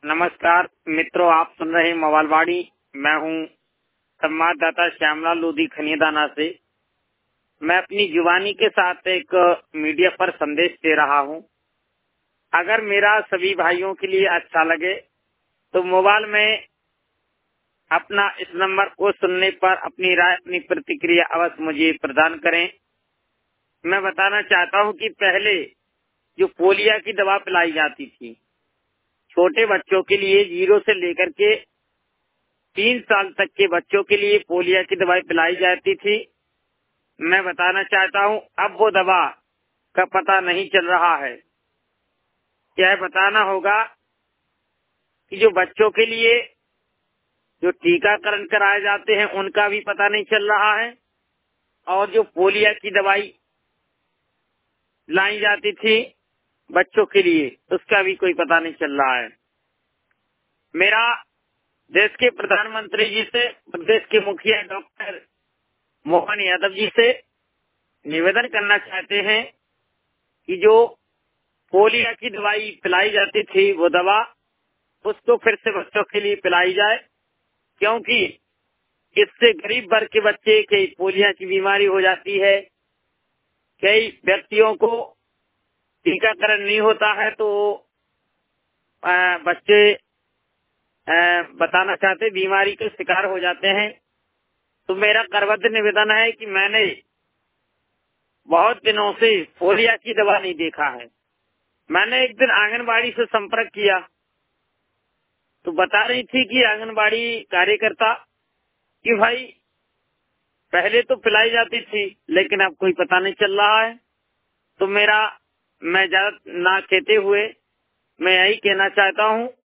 नमस्कार मित्रों, आप सुन रहे हैं मवालवाड़ी। मैं हूं संवाददाता श्यामलाल लोधी खनियादाना से। मैं अपनी जुबानी के साथ एक मीडिया पर संदेश दे रहा हूं। अगर मेरा सभी भाइयों के लिए अच्छा लगे तो मोबाइल में अपना इस नंबर को सुनने पर अपनी राय, अपनी प्रतिक्रिया अवश्य मुझे प्रदान करें। मैं बताना चाहता हूं कि पहले जो पोलियो की दवा पिलाई जाती थी छोटे बच्चों के लिए, 0 से लेकर के 3 साल तक के बच्चों के लिए पोलियो की दवाई पिलाई जाती थी। मैं बताना चाहता हूं अब वो दवा का पता नहीं चल रहा है। यह बताना होगा कि जो बच्चों के लिए जो टीकाकरण कराए जाते हैं उनका भी पता नहीं चल रहा है, और जो पोलियो की दवाई लाई जाती थी बच्चों के लिए उसका भी कोई पता नहीं चल रहा है। मेरा देश के प्रधानमंत्री जी से, प्रदेश के मुखिया डॉक्टर मोहन यादव जी से निवेदन करना चाहते हैं कि जो पोलियो की दवाई पिलाई जाती थी वो दवा उसको फिर से बच्चों के लिए पिलाई जाए, क्योंकि इससे गरीब वर्ग के बच्चे कई पोलियो की बीमारी हो जाती है। कई व्यक्तियों को टीकाकरण नहीं होता है तो बच्चे बताना चाहते बीमारी के शिकार हो जाते हैं। तो मेरा करबद्ध निवेदन है कि मैंने बहुत दिनों से पोलियो की दवा नहीं देखा है। मैंने एक दिन आंगनबाड़ी से संपर्क किया तो बता रही थी कि आंगनबाड़ी कार्यकर्ता कि भाई पहले तो पिलाई जाती थी लेकिन अब कोई पता नहीं चल रहा है। तो मैं ज्यादा ना कहते हुए मैं यही कहना चाहता हूँ